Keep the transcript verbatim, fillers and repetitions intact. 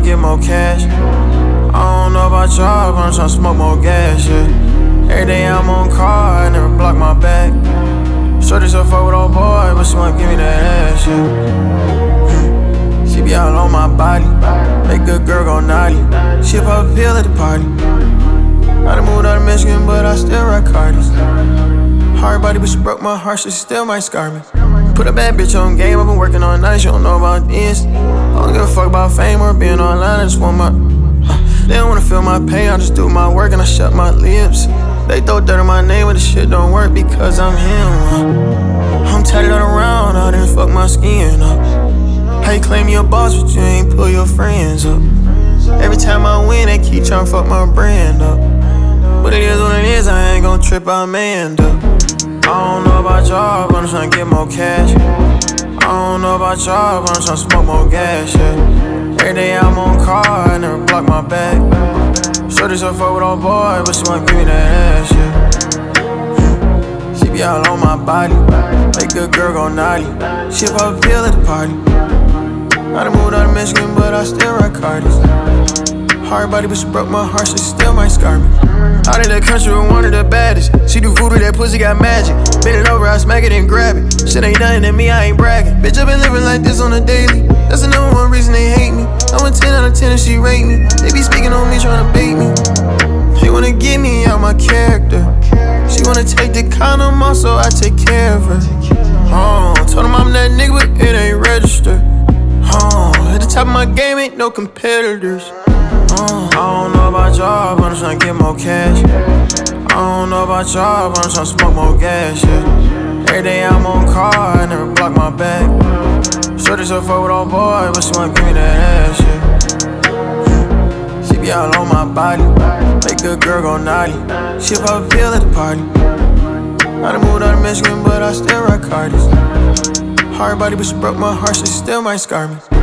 get more cash. I don't know about y'all, but I'm tryna smoke more gas, yeah. Every day I'm on car, I never block my back. Shorty so fuck with old boy, but she wanna give me that ass, yeah. She be all on my body, make good girl go naughty. She pop a pill at the party. I done moved out of Michigan, but I still rock Cardis. Hard body, but she broke my heart, she still might scar me. Put a bad bitch on game, I've been working all night, she don't know about this. I don't give a fuck about fame or being online, I just want my uh, They don't wanna feel my pain, I just do my work and I shut my lips. They throw dirt on my name, but the shit don't work because I'm him. uh, I'm tatted all around, I didn't fuck my skin up. How you claim you a boss, but you ain't pull your friends up. Every time I win, they keep tryna fuck my brand up. But it is what it is, I ain't gon' trip, I manned up. I don't know about y'all, but I'm tryna get more cash. I don't know about y'all, but I'm tryna smoke more gas, yeah. Every day I'm on car, I never block my back. Shorty so fuck with old boy, but she wanna give me that ass, yeah. She be all on my body, make good girl go naughty. She pop a pill at the party. I done moved out of Michigan, but I still rock Cardis. Hard body, but she broke my heart, she still might scar me. Out of the country with one of the baddest. She do voodoo, that pussy got magic. Bend it over, I smack it and grab it. Shit ain't nothing to me, I ain't bragging. Bitch, I been living like this on a daily. That's the number one reason they hate me. I'm a ten out of ten and she rate me. They be speaking on me, tryna bait me. She wanna get me out my character. She wanna take the condom off, so I take care of her. Oh, told him I'm that nigga, but it ain't registered. Oh, at the top of my game, ain't no competitors. Uh, I don't know about y'all, but I'm tryna get more cash. I don't know about y'all, but I'm tryna smoke more gas, yeah. Every day I'm on car, I never block my back. Shorty so fuck with old boy, but she wanna give me that ass, yeah. She be all on my body, make good girl go naughty. She pop a pill at the party. I done moved out of Michigan, but I still rock Cardis. Hard body, but she broke my heart, she still might scar me.